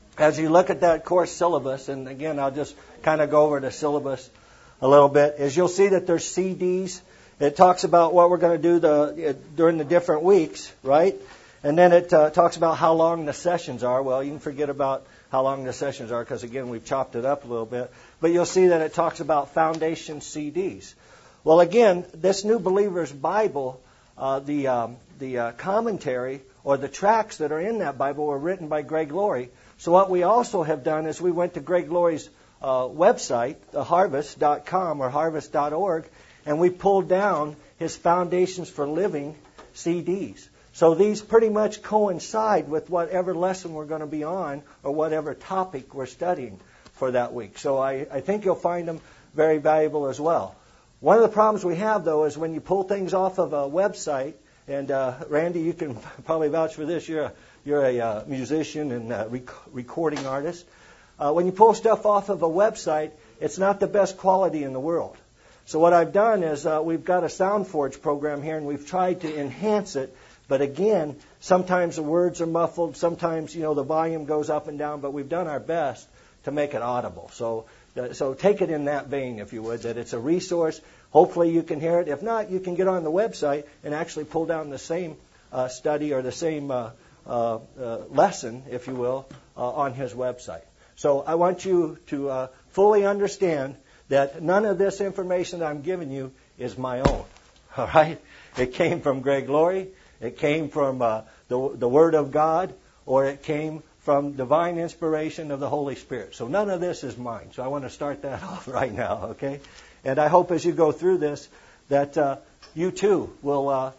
as you look at that course syllabus, and again, I'll just kind of go over the syllabus a little bit, is you'll see that there's CDs. It talks about what we're going to do during the different weeks, right? And then it talks about how long the sessions are. Well, you can forget about how long the sessions are because, again, we've chopped it up a little bit. But you'll see that it talks about foundation CDs. Well, again, this New Believer's Bible, the commentary or the tracts that are in that Bible were written by Greg Laurie. So what we also have done is we went to Greg Laurie's website, harvest.com or harvest.org, and we pulled down his Foundations for Living CDs. So these pretty much coincide with whatever lesson we're going to be on or whatever topic we're studying for that week. So I think you'll find them very valuable as well. One of the problems we have, though, is when you pull things off of a website, and Randy, you can probably vouch for this. You're a musician and recording artist. When you pull stuff off of a website, it's not the best quality in the world. So what I've done is we've got a SoundForge program here, and we've tried to enhance it. But again, sometimes the words are muffled. Sometimes, the volume goes up and down. But we've done our best to make it audible. So take it in that vein, if you would, that it's a resource. Hopefully you can hear it. If not, you can get on the website and actually pull down the same study or the same lesson, if you will, on his website. So I want you to fully understand that none of this information that I'm giving you is my own. All right? It came from Greg Laurie. It came from the Word of God, or it came from divine inspiration of the Holy Spirit. So none of this is mine. So I want to start that off right now, okay? And I hope as you go through this that you too will,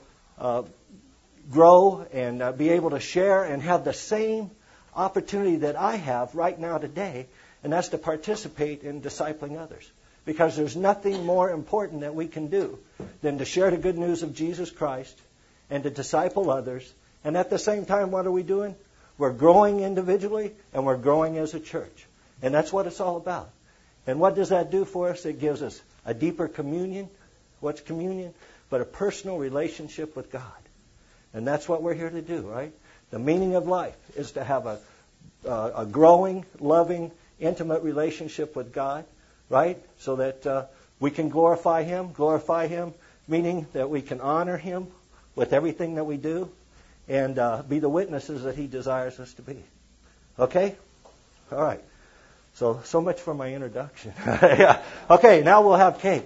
grow and be able to share and have the same opportunity that I have right now today, and that's to participate in discipling others. Because there's nothing more important that we can do than to share the good news of Jesus Christ and to disciple others. And at the same time, what are we doing? We're growing individually and we're growing as a church. And that's what it's all about. And what does that do for us? It gives us a deeper communion. What's communion? But a personal relationship with God. And that's what we're here to do, right? The meaning of life is to have a growing, loving, intimate relationship with God, right? So that we can glorify Him, meaning that we can honor Him with everything that we do and be the witnesses that He desires us to be. Okay? All right. So much for my introduction. Yeah. Okay, now we'll have cake.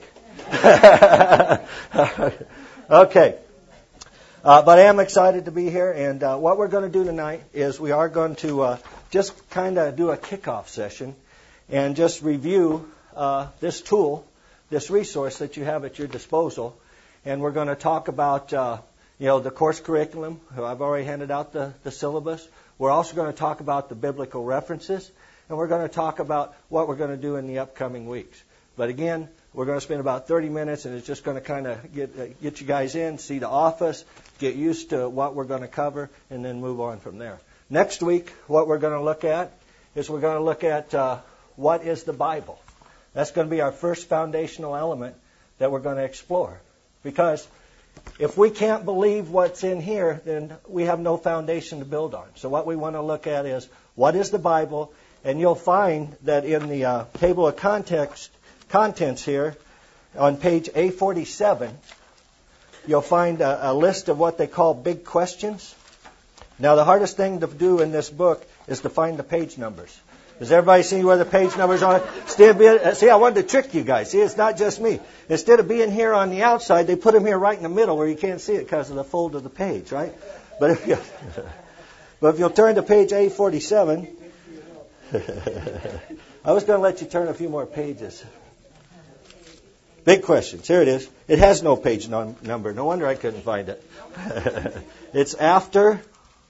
Okay. But I am excited to be here, and what we're going to do tonight is we are going to just kind of do a kickoff session and just review this tool, this resource that you have at your disposal. And we're going to talk about, the course curriculum. I've already handed out the syllabus. We're also going to talk about the biblical references, and we're going to talk about what we're going to do in the upcoming weeks. But again, we're going to spend about 30 minutes, and it's just going to kind of get you guys in, see the office, get used to what we're going to cover, and then move on from there. Next week, what we're going to look at is we're going to look at what is the Bible. That's going to be our first foundational element that we're going to explore. Because if we can't believe what's in here, then we have no foundation to build on. So what we want to look at is what is the Bible, and you'll find that in the table of contents here on page A47, you'll find a list of what they call big questions. Now, the hardest thing to do in this book is to find the page numbers. Does everybody see where the page numbers are? See, I wanted to trick you guys. See, it's not just me. Instead of being here on the outside, they put them here right in the middle where you can't see it because of the fold of the page, right? But if you'll turn to page A47, I was going to let you turn a few more pages. Big questions. Here it is. It has no page number. No wonder I couldn't find it. It's after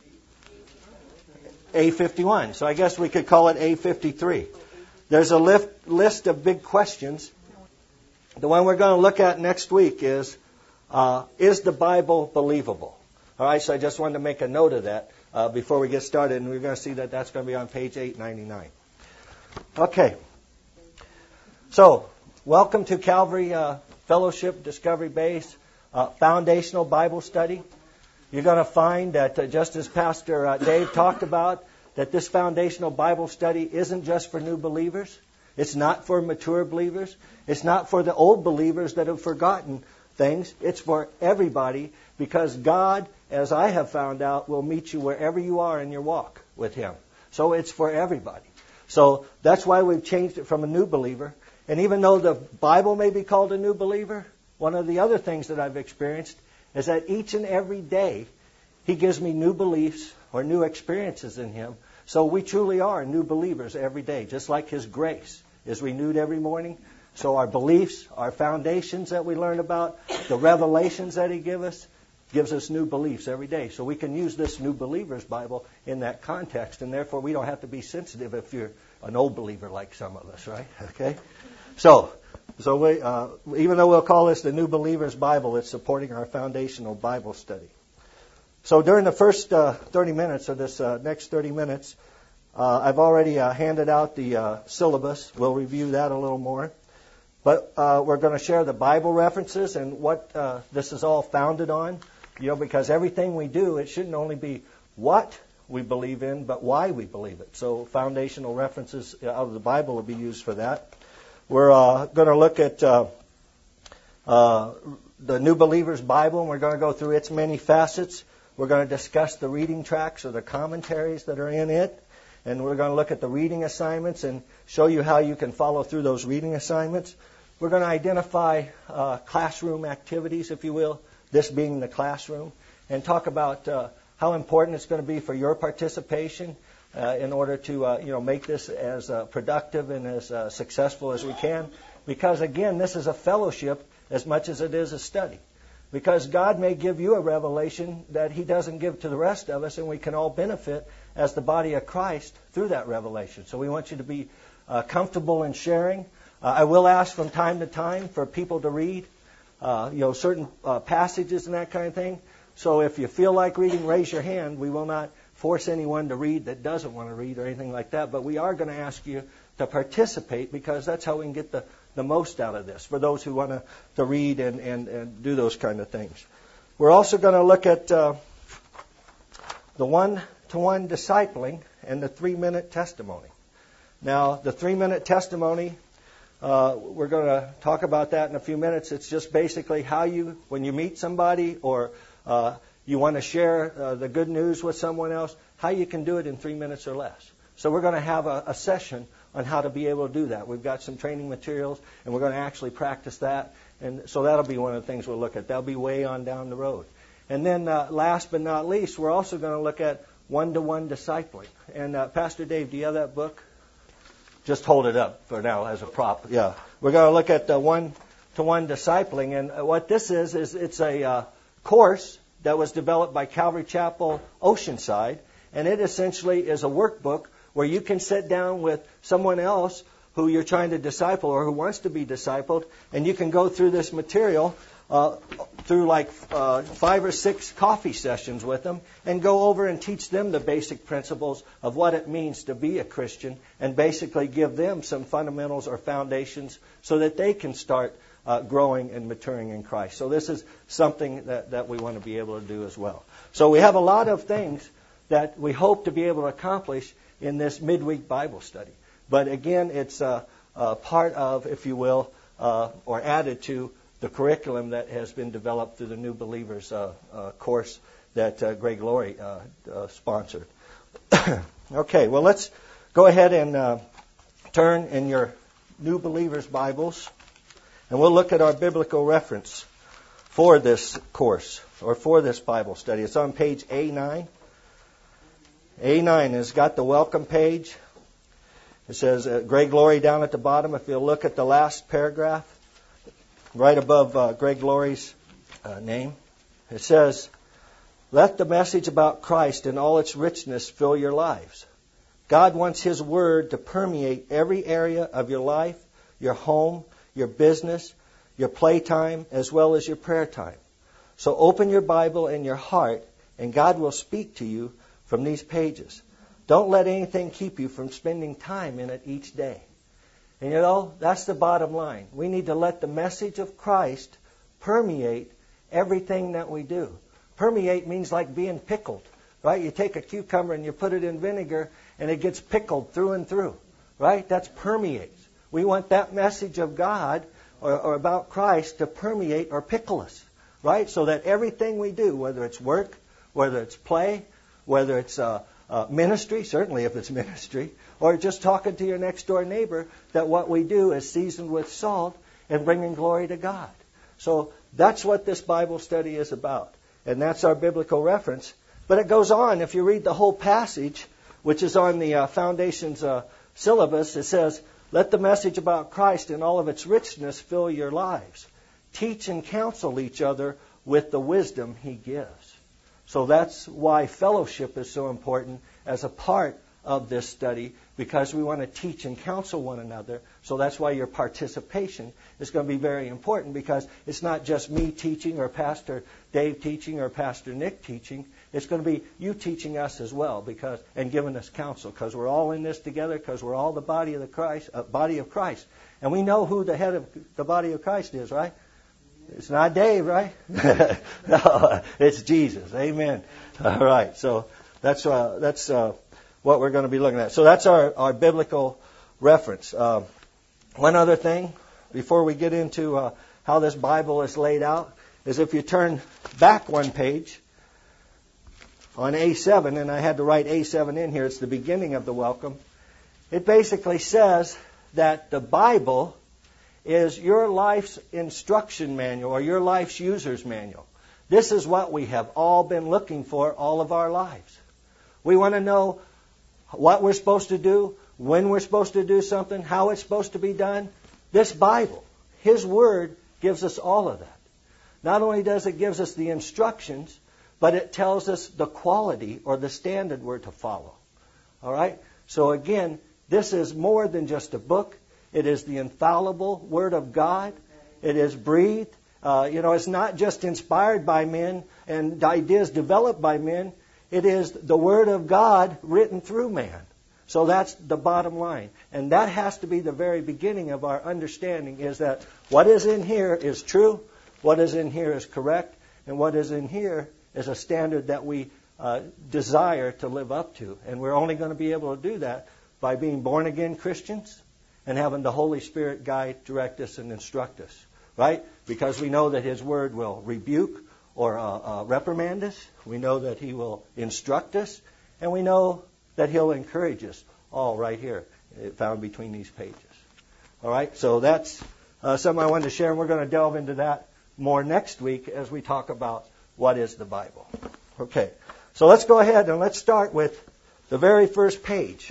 A51. So I guess we could call it A53. There's a list of big questions. The one we're going to look at next week is the Bible believable? All right, so I just wanted to make a note of that before we get started, and we're going to see that that's going to be on page 899. Okay. So, welcome to Calvary Fellowship Discovery Base Foundational Bible Study. You're going to find that just as Pastor Dave talked about, that this foundational Bible study isn't just for new believers. It's not for mature believers. It's not for the old believers that have forgotten things. It's for everybody, because God, as I have found out, will meet you wherever you are in your walk with Him. So it's for everybody. So that's why we've changed it from a new believer. And even though the Bible may be called a new believer, one of the other things that I've experienced is that each and every day He gives me new beliefs or new experiences in Him. So we truly are new believers every day, just like His grace is renewed every morning. So our beliefs, our foundations that we learn about, the revelations that He gives us new beliefs every day. So we can use this New Believer's Bible in that context, and therefore we don't have to be sensitive if you're an old believer like some of us, right? Okay? So we, even though we'll call this the New Believer's Bible, it's supporting our foundational Bible study. So during the first 30 minutes of this next 30 minutes, I've already handed out the syllabus. We'll review that a little more. But we're going to share the Bible references and what this is all founded on. Because everything we do, it shouldn't only be what we believe in, but why we believe it. So foundational references out of the Bible will be used for that. We're going to look at the New Believer's Bible, and we're going to go through its many facets. We're going to discuss the reading tracks or the commentaries that are in it. And we're going to look at the reading assignments and show you how you can follow through those reading assignments. We're going to identify classroom activities, if you will, this being the classroom, and talk about how important it's going to be for your participation in order to make this as productive and as successful as we can. Because, again, this is a fellowship as much as it is a study. Because God may give you a revelation that He doesn't give to the rest of us, and we can all benefit as the body of Christ through that revelation. So we want you to be comfortable in sharing. I will ask from time to time for people to read, certain passages and that kind of thing. So if you feel like reading, raise your hand. We will not force anyone to read that doesn't want to read or anything like that. But we are going to ask you to participate, because that's how we can get the most out of this, for those who want to read and do those kind of things. We're also going to look at the one-to-one discipling and the 3-minute testimony. Now, the 3-minute testimony, we're going to talk about that in a few minutes. It's just basically how you, when you meet somebody or you want to share the good news with someone else, how you can do it in 3 minutes or less. So we're going to have a session on how to be able to do that. We've got some training materials, and we're going to actually practice that. And so that'll be one of the things we'll look at. That'll be way on down the road. And then last but not least, we're also going to look at one-to-one discipling. And Pastor Dave, do you have that book? Just hold it up for now as a prop. Yeah. We're going to look at the one-to-one discipling. And what this is it's a course that was developed by Calvary Chapel Oceanside. And it essentially is a workbook where you can sit down with someone else who you're trying to disciple or who wants to be discipled, and you can go through this material through like 5 or 6 coffee sessions with them and go over and teach them the basic principles of what it means to be a Christian, and basically give them some fundamentals or foundations so that they can start growing and maturing in Christ. So this is something that we want to be able to do as well. So we have a lot of things that we hope to be able to accomplish in this midweek Bible study. But again, it's part of, if you will, or added to the curriculum that has been developed through the New Believers course that Greg Laurie sponsored. Okay, well, let's go ahead and turn in your New Believers Bibles, and we'll look at our biblical reference for this course, or for this Bible study. It's on page A9. A9 has got the welcome page. It says Greg Laurie down at the bottom. If you'll look at the last paragraph, right above Greg Laurie's name, it says, "Let the message about Christ in all its richness fill your lives. God wants His Word to permeate every area of your life, your home, your business, your playtime, as well as your prayer time. So open your Bible and your heart, and God will speak to you from these pages. Don't let anything keep you from spending time in it each day." And that's the bottom line. We need to let the message of Christ permeate everything that we do. Permeate means like being pickled, right? You take a cucumber and you put it in vinegar and it gets pickled through and through, right? That's permeates. We want that message of God or about Christ to permeate or pickle us, right? So that everything we do, whether it's work, whether it's play, whether it's ministry, certainly if it's ministry, or just talking to your next door neighbor, that what we do is seasoned with salt and bringing glory to God. So that's what this Bible study is about. And that's our biblical reference. But it goes on. If you read the whole passage, which is on the Foundations syllabus, it says, let the message about Christ in all of its richness fill your lives. Teach and counsel each other with the wisdom He gives. So that's why fellowship is so important as a part of this study, because we want to teach and counsel one another. So that's why your participation is going to be very important, because it's not just me teaching or Pastor Dave teaching or Pastor Nick teaching. It's going to be you teaching us as well, and giving us counsel, because we're all in this together, because we're all the body of Christ. And we know who the head of the body of Christ is, right? It's not Dave, right? No, it's Jesus. Amen. All right. So that's what we're going to be looking at. So that's our biblical reference. One other thing before we get into how this Bible is laid out is if you turn back one page on A7, and I had to write A7 in here, it's the beginning of the welcome. It basically says that the Bible is your life's instruction manual or your life's user's manual. This is what we have all been looking for all of our lives. We want to know what we're supposed to do, when we're supposed to do something, how it's supposed to be done. This Bible, His Word, gives us all of that. Not only does it give us the instructions, but it tells us the quality or the standard we're to follow. All right? So again, this is more than just a book. It is the infallible Word of God. It is breathed. It's not just inspired by men and ideas developed by men. It is the Word of God written through man. So that's the bottom line. And that has to be the very beginning of our understanding, is that what is in here is true, what is in here is correct, and what is in here is a standard that we desire to live up to. And we're only going to be able to do that by being born-again Christians and having the Holy Spirit guide, direct us, and instruct us. Right? Because we know that His Word will rebuke or reprimand us. We know that He will instruct us. And we know that He'll encourage us. All right here, found between these pages. All right? So that's something I wanted to share. And we're going to delve into that more next week as we talk about what is the Bible. Okay. So let's go ahead and let's start with the very first page.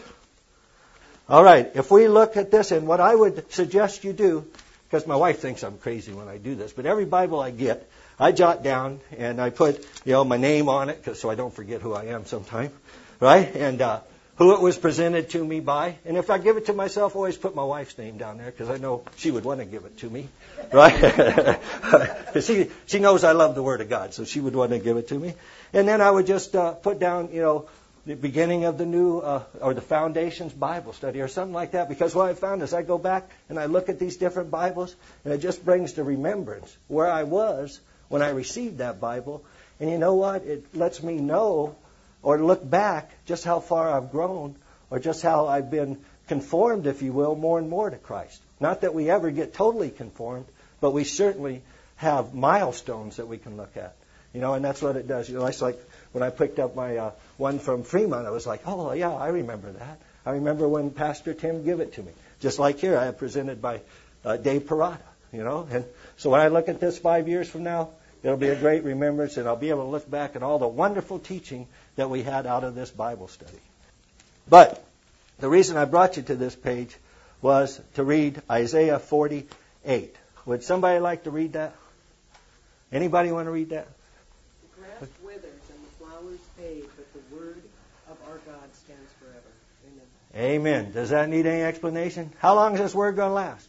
All right. If we look at this, and what I would suggest you do, because my wife thinks I'm crazy when I do this, but every Bible I get, I jot down and I put, my name on it, so I don't forget who I am sometime, right? And who it was presented to me by. And if I give it to myself, I always put my wife's name down there, because I know she would want to give it to me, right? Because she knows I love the Word of God, so she would want to give it to me. And then I would just put down, the beginning of the new, or the Foundations Bible study or something like that. Because what I found is I go back and I look at these different Bibles, and it just brings to remembrance where I was when I received that Bible. And you know what? It lets me know or look back just how far I've grown, or just how I've been conformed, if you will, more and more to Christ. Not that we ever get totally conformed, but we certainly have milestones that we can look at. And that's what it does. It's like when I picked up my one from Fremont, I was like, oh, yeah, I remember that. I remember when Pastor Tim gave it to me. Just like here, I have presented by Dave Parada, And so when I look at this 5 years from now, it'll be a great remembrance, and I'll be able to look back at all the wonderful teaching that we had out of this Bible study. But the reason I brought you to this page was to read Isaiah 48. Would somebody like to read that? Anybody want to read that? The grass withers and the flowers fade, but the word of our God stands forever. Amen. Amen. Does that need any explanation? How long is this word going to last?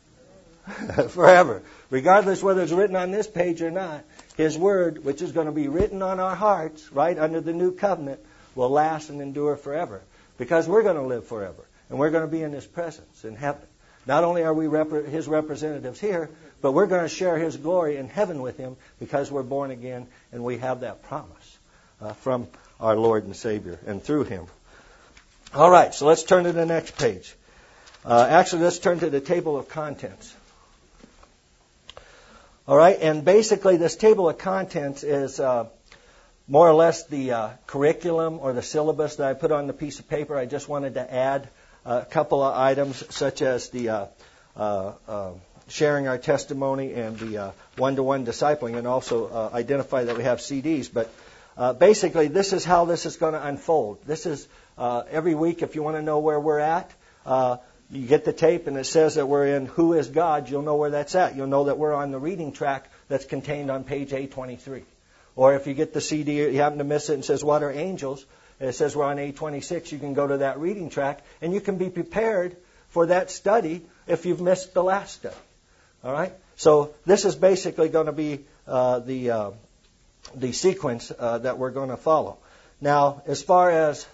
Forever. Regardless whether it's written on this page or not, His Word, which is going to be written on our hearts, right, under the new covenant, will last and endure forever. Because we're going to live forever. And we're going to be in His presence in heaven. Not only are we His representatives here, but we're going to share His glory in heaven with Him, because we're born again and we have that promise from our Lord and Savior and through Him. All right, so let's turn to the next page. Actually, let's turn to the table of contents. All right, and basically this table of contents is more or less the curriculum or the syllabus that I put on the piece of paper. I just wanted to add a couple of items such as the sharing our testimony and the one-to-one discipling, and also identify that we have CDs. But basically, this is how this is going to unfold. This is every week, if you want to know where we're at, you get the tape and it says that we're in Who is God, you'll know where that's at. You'll know that we're on the reading track that's contained on page 823. Or if you get the CD, you happen to miss it and it says What are angels? And it says we're on 826, you can go to that reading track and you can be prepared for that study if you've missed the last study. All right? So this is basically going to be the sequence that we're going to follow. Now, as far as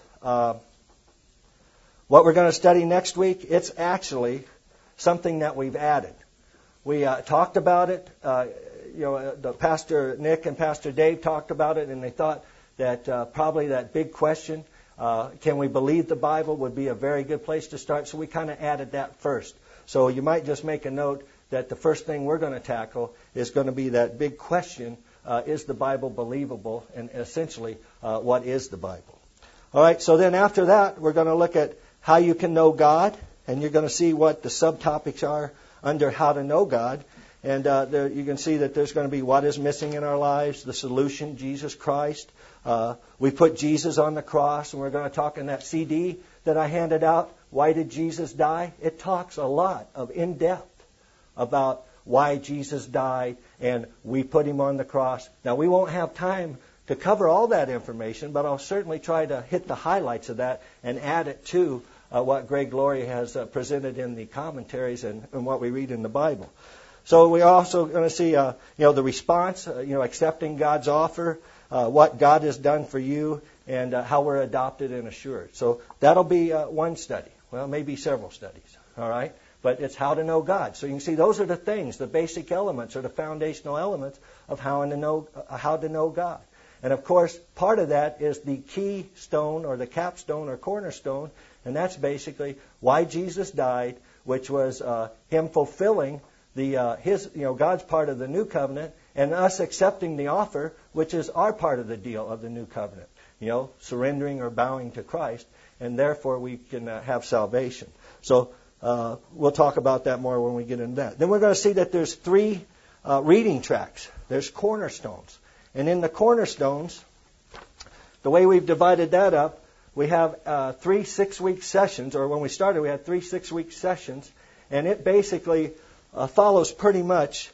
what we're going to study next week, it's actually something that we've added. We talked about it. The Pastor Nick and Pastor Dave talked about it, and they thought that probably that big question, can we believe the Bible, would be a very good place to start. So we kind of added that first. So you might just make a note that the first thing we're going to tackle is going to be that big question, is the Bible believable? And essentially, what is the Bible? All right, so then after that, we're going to look at how you can know God, and you're going to see what the subtopics are under how to know God. And there you can see that there's going to be what is missing in our lives, the solution, Jesus Christ. We put Jesus on the cross, and we're going to talk in that CD that I handed out, Why Did Jesus Die? It talks a lot of in-depth about why Jesus died, and we put Him on the cross. Now, we won't have time to cover all that information, but I'll certainly try to hit the highlights of that and add it to what Greg Laurie has presented in the commentaries and what we read in the Bible. So we're also going to see, the response, accepting God's offer, what God has done for you, and how we're adopted and assured. So that'll be one study. Well, maybe several studies. All right. But it's how to know God. So you can see those are the things, the basic elements or the foundational elements of how to know God. And of course, part of that is the keystone or the capstone or cornerstone, and that's basically why Jesus died, which was Him fulfilling God's part of the new covenant, and us accepting the offer, which is our part of the deal of the new covenant. Surrendering or bowing to Christ, and therefore we can have salvation. So we'll talk about that more when we get into that. Then we're going to see that there's 3 reading tracks. There's cornerstones. And in the cornerstones, the way we've divided that up, we have 3 6-week sessions, or when we started we had 3 6-week sessions, and it basically follows pretty much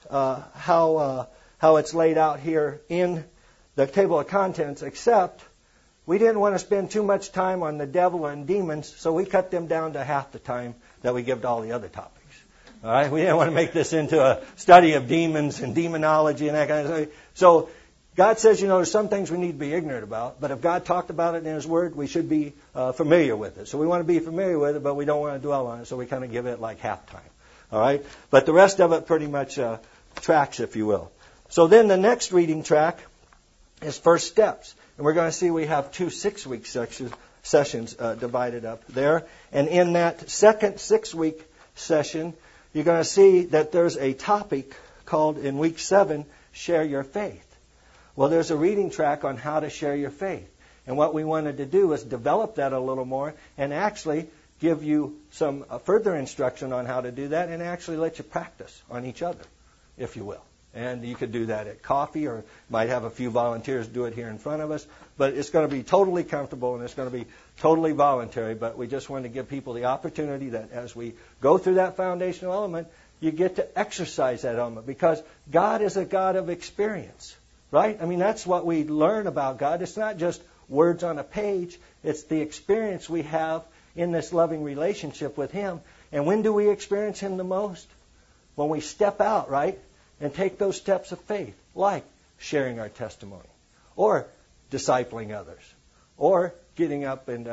how it's laid out here in the table of contents, except we didn't want to spend too much time on the devil and demons, so we cut them down to half the time that we give to all the other topics. All right, we didn't want to make this into a study of demons and demonology and that kind of thing. So God says, there's some things we need to be ignorant about, but if God talked about it in His Word, we should be familiar with it. So we want to be familiar with it, but we don't want to dwell on it, so we kind of give it like half time. All right, but the rest of it pretty much tracks, if you will. So then the next reading track is First Steps. And we're going to see we have 2 6-week sessions divided up there. And in that second 6-week session, you're going to see that there's a topic called, in week 7, Share Your Faith. Well, there's a reading track on how to share your faith. And what we wanted to do is develop that a little more and actually give you some further instruction on how to do that and actually let you practice on each other, if you will. And you could do that at coffee, or might have a few volunteers do it here in front of us. But it's going to be totally comfortable and it's going to be totally voluntary. But we just want to give people the opportunity that as we go through that foundational element, you get to exercise that element. Because God is a God of experience, right? I mean, that's what we learn about God. It's not just words on a page. It's the experience we have in this loving relationship with Him. And when do we experience Him the most? When we step out, right? And take those steps of faith, like sharing our testimony, or discipling others, or getting up and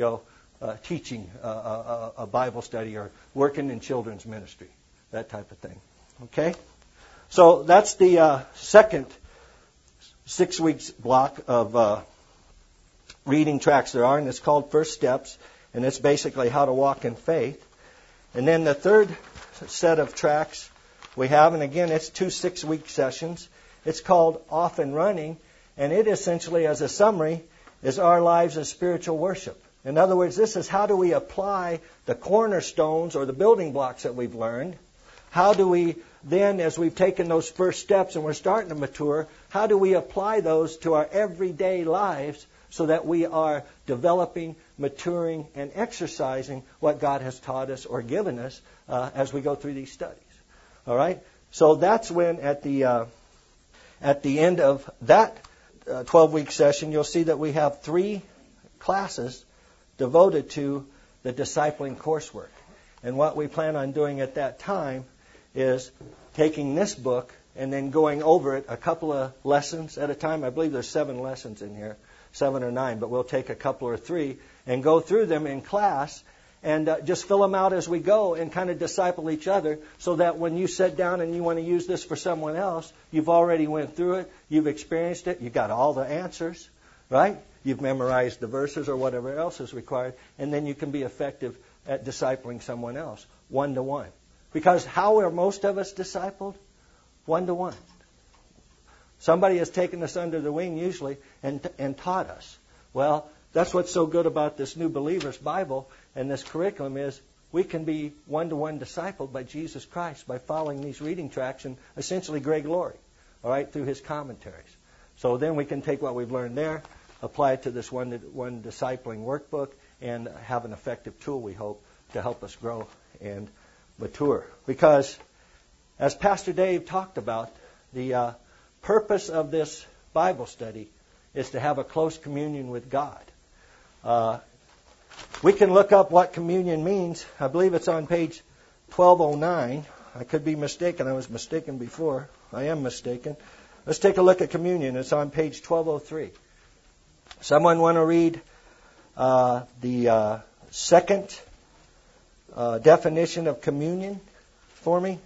teaching a Bible study, or working in children's ministry, that type of thing. Okay, so that's the second 6 weeks block of reading tracts there are, and it's called First Steps, and it's basically how to walk in faith. And then the third set of tracts we have, and again, it's 2 6-week sessions. It's called Off and Running, and it essentially, as a summary, is our lives in spiritual worship. In other words, this is how do we apply the cornerstones or the building blocks that we've learned. How do we then, as we've taken those first steps and we're starting to mature, how do we apply those to our everyday lives so that we are developing, maturing, and exercising what God has taught us or given us as we go through these studies? All right? So that's when at the end of that 12-week session, you'll see that we have 3 classes devoted to the discipling coursework. And what we plan on doing at that time is taking this book and then going over it a couple of lessons at a time. I believe there's 7 lessons in here, 7 or 9, but we'll take a couple or 3 and go through them in class and just fill them out as we go and kind of disciple each other so that when you sit down and you want to use this for someone else, you've already went through it, you've experienced it, you've got all the answers, right? You've memorized the verses or whatever else is required, and then you can be effective at discipling someone else, one-to-one. Because how are most of us discipled? One-to-one. Somebody has taken us under the wing usually and taught us. Well, that's what's so good about this New Believer's Bible and this curriculum is we can be one-to-one discipled by Jesus Christ by following these reading tracts and essentially Greg Laurie, all right, through his commentaries. So then we can take what we've learned there, apply it to this one discipling workbook, and have an effective tool, we hope, to help us grow and mature. Because, as Pastor Dave talked about, the purpose of this Bible study is to have a close communion with God. We can look up what communion means. I believe it's on page 1209. I could be mistaken. I was mistaken before. I am mistaken. Let's take a look at communion. It's on page 1203. Someone want to read the second definition of communion for me?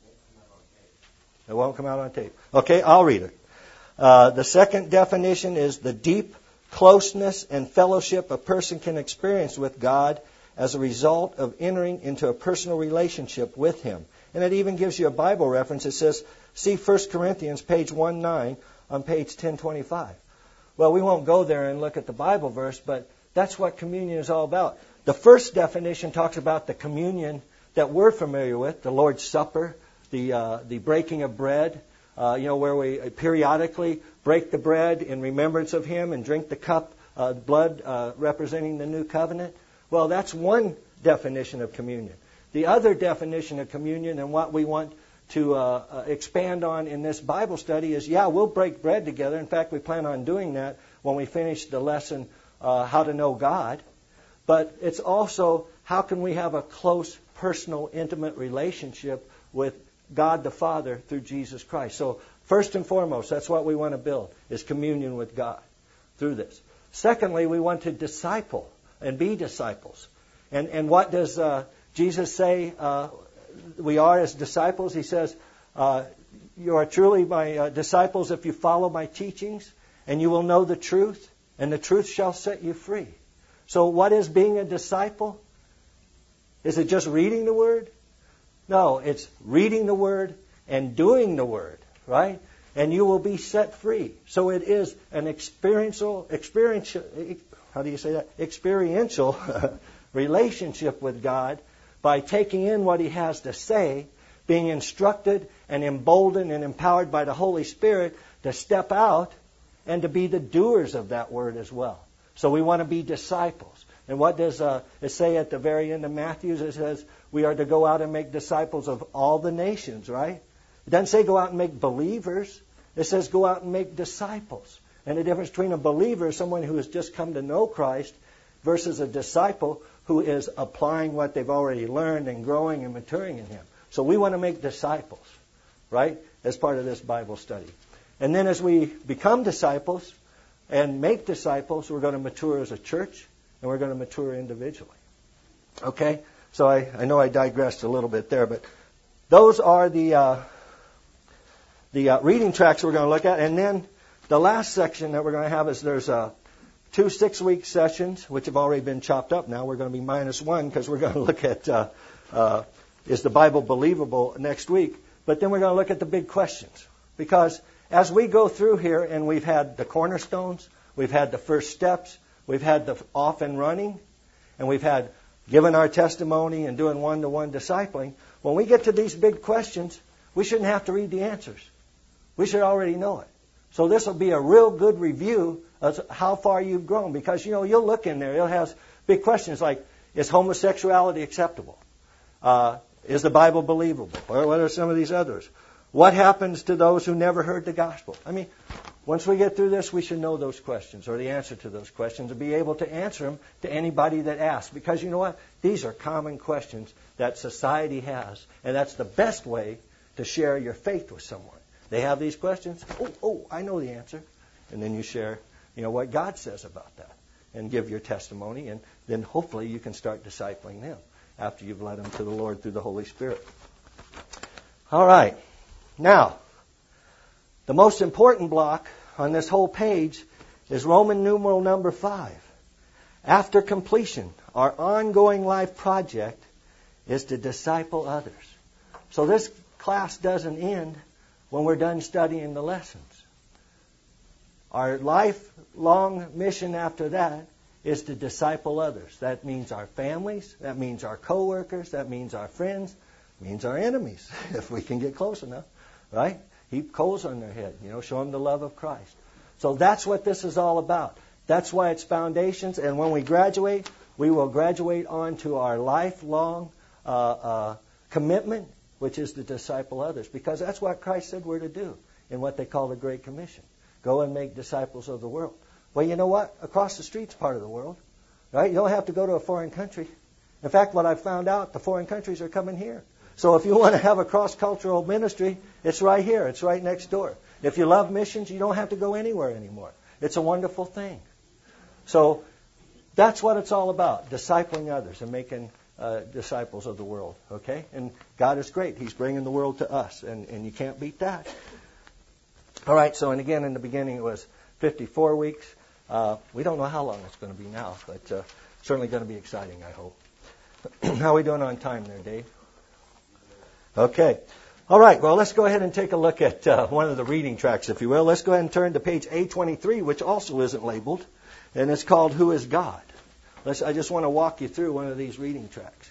It won't come out on tape. Okay, I'll read it. The second definition is the deep closeness and fellowship a person can experience with God as a result of entering into a personal relationship with Him. And it even gives you a Bible reference. It says, see 1 Corinthians, page 19, on page 1025. Well, we won't go there and look at the Bible verse, but that's what communion is all about. The first definition talks about the communion that we're familiar with, the Lord's Supper, the breaking of bread, where we periodically break the bread in remembrance of Him and drink the cup, blood representing the new covenant. Well, that's one definition of communion. The other definition of communion and what we want to expand on in this Bible study is, we'll break bread together. In fact, we plan on doing that when we finish the lesson, How to Know God. But it's also, how can we have a close, personal, intimate relationship with God the Father through Jesus Christ? So first and foremost, that's what we want to build, is communion with God through this. Secondly, we want to disciple and be disciples. And what does Jesus say we are as disciples? He says, you are truly my disciples if you follow my teachings, and you will know the truth, and the truth shall set you free. So what is being a disciple? Is it just reading the Word? No, it's reading the Word and doing the Word, right? And you will be set free. So it is an experiential relationship with God by taking in what He has to say, being instructed and emboldened and empowered by the Holy Spirit to step out and to be the doers of that Word as well. So we want to be disciples. And what does it say at the very end of Matthew? It says we are to go out and make disciples of all the nations, right? It doesn't say go out and make believers. It says go out and make disciples. And the difference between a believer is someone who has just come to know Christ versus a disciple who is applying what they've already learned and growing and maturing in Him. So we want to make disciples, right, as part of this Bible study. And then as we become disciples and make disciples, we're going to mature as a church and we're going to mature individually. Okay? So I know I digressed a little bit there, but those are the reading tracts we're going to look at. And then the last section that we're going to have is there's 2 6-week sessions, which have already been chopped up now. We're going to be -1 because we're going to look at is the Bible believable next week. But then we're going to look at the big questions. Because as we go through here, and we've had the cornerstones, we've had the first steps, we've had the off and running, and we've had giving our testimony and doing one-to-one discipling. When we get to these big questions, we shouldn't have to read the answers. We should already know it. So this will be a real good review of how far you've grown. Because, you'll look in there. It'll have big questions like, is homosexuality acceptable? Is the Bible believable? Or what are some of these others? What happens to those who never heard the gospel? I mean, once we get through this, we should know those questions or the answer to those questions and be able to answer them to anybody that asks. Because you know what? These are common questions that society has. And that's the best way to share your faith with someone. They have these questions. Oh, I know the answer. And then you share, what God says about that and give your testimony. And then hopefully you can start discipling them after you've led them to the Lord through the Holy Spirit. All right. Now, the most important block on this whole page is Roman numeral number 5. After completion, our ongoing life project is to disciple others. So this class doesn't end when we're done studying the lessons. Our lifelong mission after that is to disciple others. That means our families, that means our coworkers, that means our friends, means our enemies, if we can get close enough, right? Heap coals on their head, show them the love of Christ. So that's what this is all about. That's why it's foundations. And when we graduate, we will graduate on to our lifelong commitment, which is to disciple others. Because that's what Christ said we're to do in what they call the Great Commission. Go and make disciples of the world. Well, you know what? Across the street's part of the world, right? You don't have to go to a foreign country. In fact, what I've found out, the foreign countries are coming here. So if you want to have a cross-cultural ministry, it's right here. It's right next door. If you love missions, you don't have to go anywhere anymore. It's a wonderful thing. So that's what it's all about, discipling others and making disciples of the world, okay? And God is great. He's bringing the world to us, and you can't beat that. All right, so, and again, in the beginning it was 54 weeks. We don't know how long it's going to be now, but certainly going to be exciting, I hope. How are we doing on time there, Dave? Okay. All right, well, let's go ahead and take a look at one of the reading tracks, if you will. Let's go ahead and turn to page A23, which also isn't labeled, and it's called Who is God? I just want to walk you through one of these reading tracks.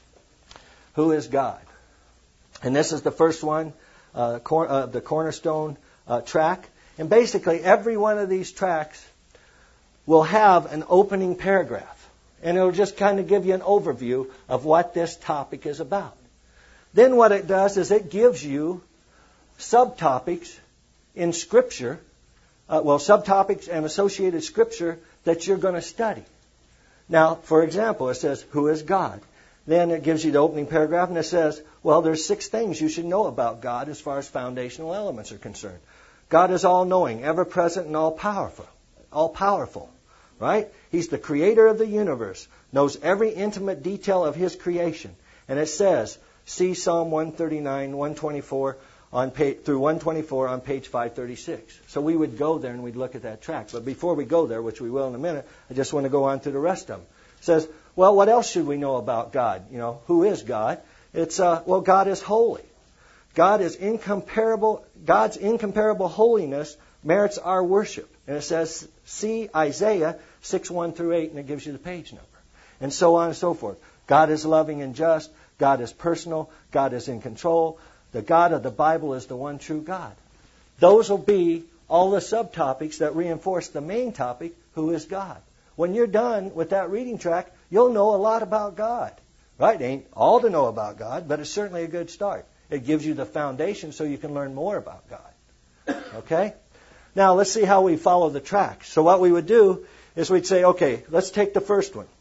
Who is God? And this is the first one, the Cornerstone track. And basically, every one of these tracks will have an opening paragraph. And it'll just kind of give you an overview of what this topic is about. Then what it does is it gives you subtopics in Scripture, subtopics and associated Scripture that you're going to study. Now, for example, it says, who is God? Then it gives you the opening paragraph, and it says, well, there's 6 things you should know about God as far as foundational elements are concerned. God is all-knowing, ever-present, and all-powerful, right? He's the creator of the universe, knows every intimate detail of His creation. And it says, see Psalm 139, 124, through 124 on page 536. So we would go there and we'd look at that track. But before we go there, which we will in a minute, I just want to go on to the rest of them. It says, well, what else should we know about God? Who is God? It's, God is holy. God's incomparable holiness merits our worship. And it says, see Isaiah 6:1 through 8, and it gives you the page number. And so on and so forth. God is loving and just. God is personal. God is in control. The God of the Bible is the one true God. Those will be all the subtopics that reinforce the main topic, who is God. When you're done with that reading track, you'll know a lot about God. Right? It ain't all to know about God, but it's certainly a good start. It gives you the foundation so you can learn more about God. Okay? Now, let's see how we follow the track. So what we would do is we'd say, okay, let's take the first one.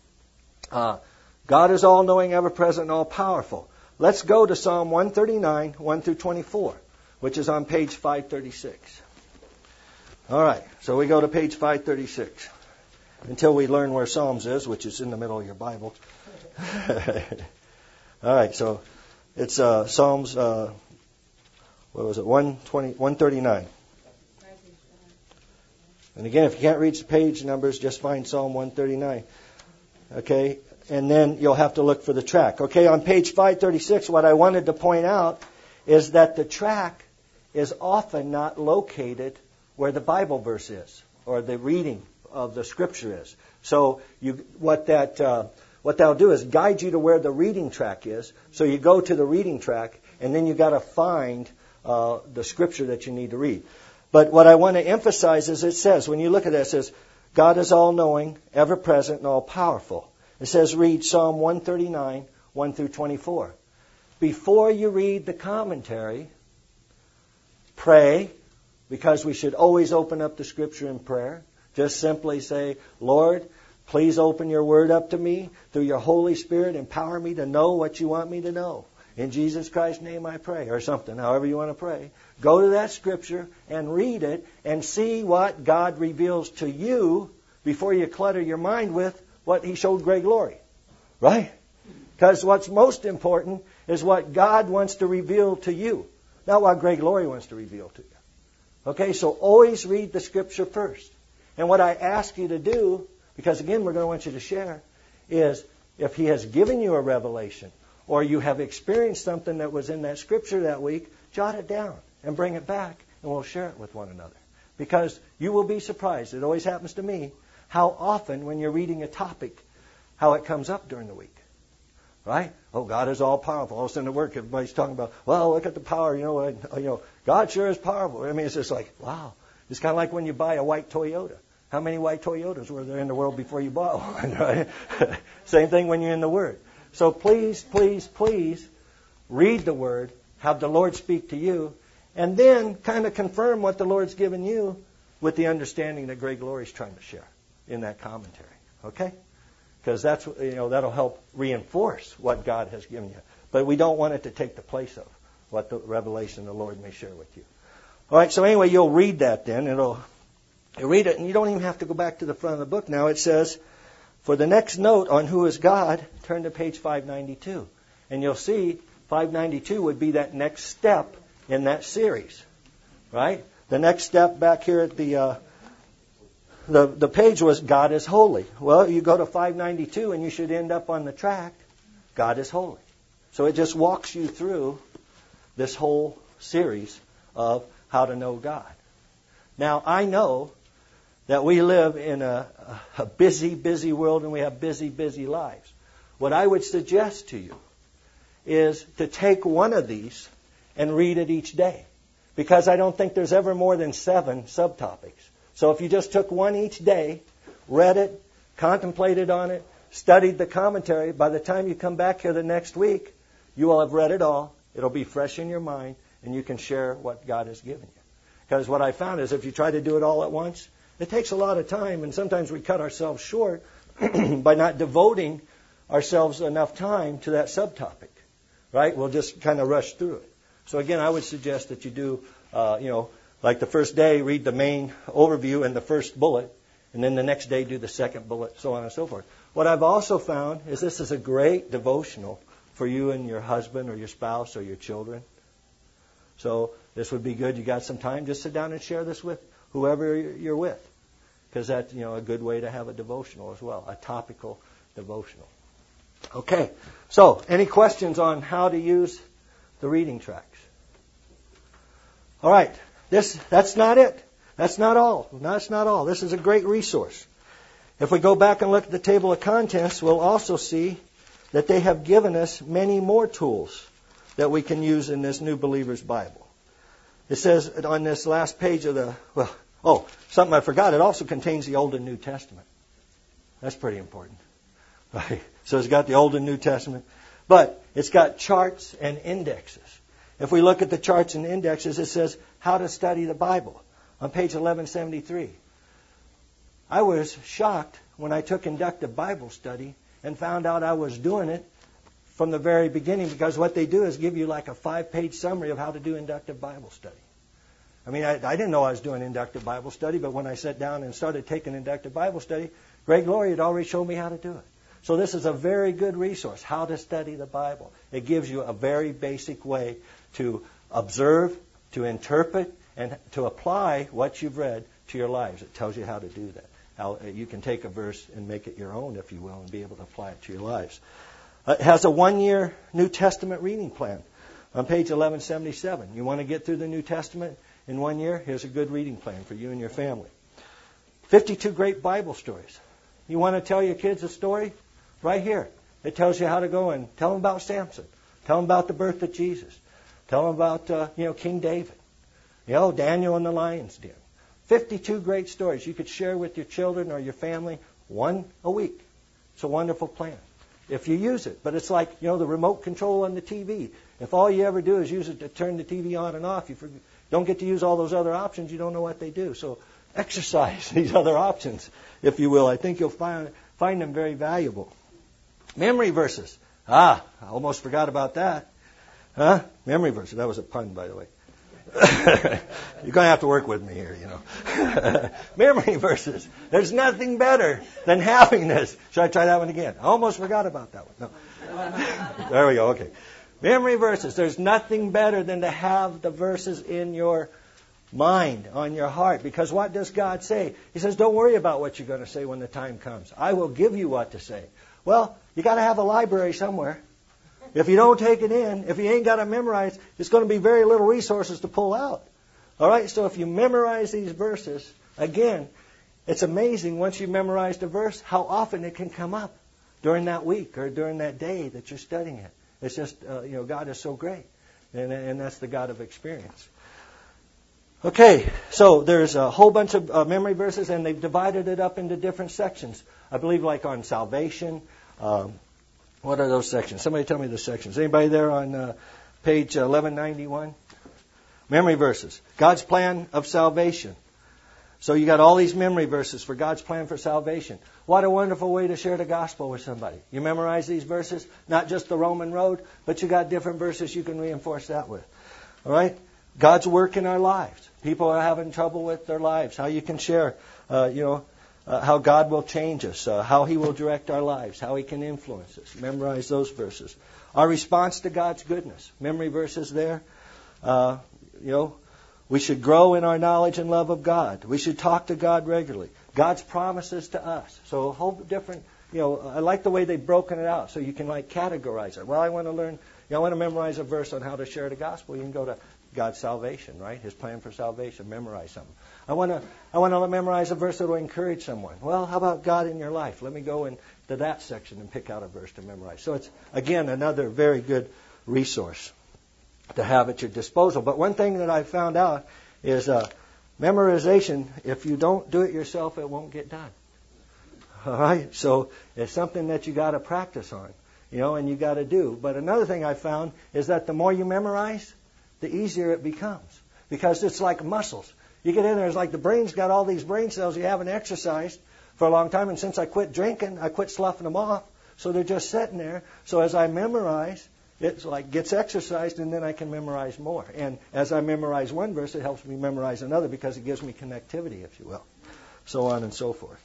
God is all-knowing, ever-present, and all-powerful. Let's go to Psalm 139, 1 through 24, which is on page 536. All right, so we go to page 536 until we learn where Psalms is, which is in the middle of your Bible. All right, so it's Psalms, 139. And again, if you can't reach the page numbers, just find Psalm 139. Okay? And then you'll have to look for the track. Okay, on page 536, what I wanted to point out is that the track is often not located where the Bible verse is, or the reading of the Scripture is. So what that'll do is guide you to where the reading track is. So you go to the reading track, and then you got to find the Scripture that you need to read. But what I want to emphasize is it says, when you look at it, it says, God is all-knowing, ever-present, and all-powerful. It says, read Psalm 139, 1 through 24. Before you read the commentary, pray, because we should always open up the Scripture in prayer. Just simply say, Lord, please open your word up to me through your Holy Spirit. Empower me to know what you want me to know. In Jesus Christ's name I pray, or something, however you want to pray. Go to that Scripture and read it and see what God reveals to you before you clutter your mind with what He showed Greg Laurie. Right? Because what's most important is what God wants to reveal to you, not what Greg Laurie wants to reveal to you. Okay, so always read the Scripture first. And what I ask you to do, because again we're going to want you to share, is if He has given you a revelation or you have experienced something that was in that Scripture that week, jot it down and bring it back and we'll share it with one another. Because you will be surprised, it always happens to me, how often when you're reading a topic, how it comes up during the week. Right? Oh, God is all powerful. All of a sudden at work, everybody's talking about, well, look at the power. God sure is powerful. I mean, it's just like, wow. It's kind of like when you buy a white Toyota. How many white Toyotas were there in the world before you bought one? Right? Same thing when you're in the Word. So please, please, please read the Word. Have the Lord speak to you. And then kind of confirm what the Lord's given you with the understanding that Greg Laurie's trying to share in that commentary. Okay? Because that's, that'll help reinforce what God has given you. But we don't want it to take the place of what the revelation the Lord may share with you. All right, so anyway, you'll read that then. You'll read it, and you don't even have to go back to the front of the book now. It says, for the next note on who is God, turn to page 592. And you'll see 592 would be that next step in that series. Right? The next step back here at the page was God is holy. Well, you go to 592 and you should end up on the track, God is holy. So it just walks you through this whole series of how to know God. Now, I know that we live in a busy, busy world and we have busy, busy lives. What I would suggest to you is to take one of these and read it each day. Because I don't think there's ever more than 7 subtopics. So if you just took one each day, read it, contemplated on it, studied the commentary, by the time you come back here the next week, you will have read it all. It'll be fresh in your mind, and you can share what God has given you. Because what I found is if you try to do it all at once, it takes a lot of time, and sometimes we cut ourselves short by not devoting ourselves enough time to that subtopic. Right? We'll just kind of rush through it. So again, I would suggest that you do, like the first day, read the main overview and the first bullet, and then the next day do the second bullet, so on and so forth. What I've also found is this is a great devotional for you and your husband or your spouse or your children. So this would be good. You got some time, just sit down and share this with whoever you're with, because that's a good way to have a devotional as well, a topical devotional. Okay, so any questions on how to use the reading tracks? All right. That's not it. That's not all. That's not all. This is a great resource. If we go back and look at the table of contents, we'll also see that they have given us many more tools that we can use in this New Believer's Bible. It says on this last page of something I forgot, it also contains the Old and New Testament. That's pretty important. Right? So it's got the Old and New Testament, but it's got charts and indexes. If we look at the charts and indexes, it says how to study the Bible on page 1173. I was shocked when I took inductive Bible study and found out I was doing it from the very beginning, because what they do is give you like a 5-page summary of how to do inductive Bible study. I mean, I didn't know I was doing inductive Bible study, but when I sat down and started taking inductive Bible study, Greg Laurie had already shown me how to do it. So this is a very good resource, how to study the Bible. It gives you a very basic way to observe, to interpret, and to apply what you've read to your lives. It tells you how to do that. How you can take a verse and make it your own, if you will, and be able to apply it to your lives. It has a 1-year New Testament reading plan on page 1177. You want to get through the New Testament in 1 year? Here's a good reading plan for you and your family. 52 great Bible stories. You want to tell your kids a story? Right here. It tells you how to go and tell them about Samson. Tell them about the birth of Jesus. Tell them about King David. Daniel in the lion's den. 52 great stories you could share with your children or your family, one a week. It's a wonderful plan if you use it. But it's like, the remote control on the TV. If all you ever do is use it to turn the TV on and off, you don't get to use all those other options, you don't know what they do. So exercise these other options, if you will. I think you'll find them very valuable. Memory verses. I almost forgot about that. Memory verses. That was a pun, by the way. You're going to have to work with me here, Memory verses. There's nothing better than having this. Should I try that one again? I almost forgot about that one. No. There we go. Okay. Memory verses. There's nothing better than to have the verses in your mind, on your heart. Because what does God say? He says, don't worry about what you're going to say when the time comes. I will give you what to say. Well, you got to have a library somewhere. If you don't take it in, if you ain't got it memorized, it's going to be very little resources to pull out. All right, so if you memorize these verses, again, it's amazing once you've memorized a verse how often it can come up during that week or during that day that you're studying it. It's just, God is so great, and that's the God of experience. Okay, so there's a whole bunch of memory verses, and they've divided it up into different sections. I believe like on salvation. What are those sections? Somebody tell me the sections. Anybody there on page 1191? Memory verses. God's plan of salvation. So you got all these memory verses for God's plan for salvation. What a wonderful way to share the gospel with somebody. You memorize these verses, not just the Roman road, but you got different verses you can reinforce that with. All right? God's work in our lives. People are having trouble with their lives. How you can share, how God will change us, how He will direct our lives, how He can influence us. Memorize those verses. Our response to God's goodness. Memory verses there. We should grow in our knowledge and love of God. We should talk to God regularly. God's promises to us. So a whole different, I like the way they've broken it out so you can categorize it. Well, I want to learn, I want to memorize a verse on how to share the gospel. You can go to God's salvation, right? His plan for salvation. Memorize something. I want to memorize a verse that will encourage someone. Well, how about God in your life? Let me go into that section and pick out a verse to memorize. So it's, again, another very good resource to have at your disposal. But one thing that I found out is memorization, if you don't do it yourself, it won't get done. All right? So it's something that you got to practice on, and you got to do. But another thing I found is that the more you memorize, the easier it becomes. Because it's like muscles. You get in there, it's like the brain's got all these brain cells you haven't exercised for a long time. And since I quit drinking, I quit sloughing them off. So they're just sitting there. So as I memorize, it's like gets exercised, and then I can memorize more. And as I memorize one verse, it helps me memorize another because it gives me connectivity, if you will. So on and so forth.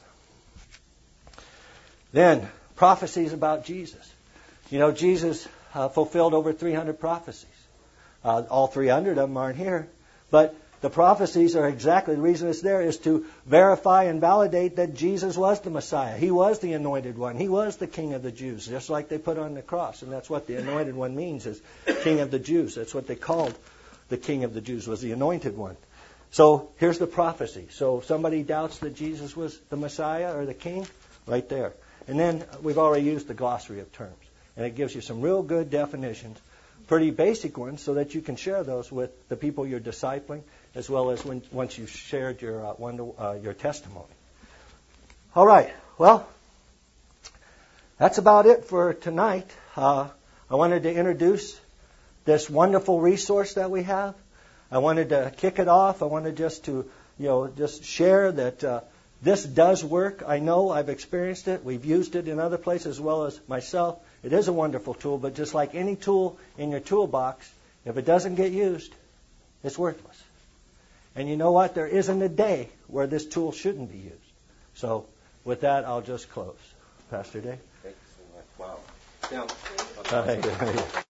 Then, prophecies about Jesus. Jesus fulfilled over 300 prophecies. All 300 of them aren't here. But the prophecies are exactly, the reason it's there is to verify and validate that Jesus was the Messiah. He was the anointed one. He was the King of the Jews, just like they put on the cross. And that's what the anointed one means, is King of the Jews. That's what they called the King of the Jews, was the anointed one. So here's the prophecy. So if somebody doubts that Jesus was the Messiah or the King, right there. And then we've already used the glossary of terms. And it gives you some real good definitions, pretty basic ones, so that you can share those with the people you're discipling, as well as once you've shared your testimony. All right. Well, that's about it for tonight. I wanted to introduce this wonderful resource that we have. I wanted to kick it off. I wanted just to, just share that this does work. I know I've experienced it. We've used it in other places as well as myself. It is a wonderful tool, but just like any tool in your toolbox, if it doesn't get used, it's worthless. And you know what? There isn't a day where this tool shouldn't be used. So with that, I'll just close. Pastor Dave? Thank you so much. Wow. Now,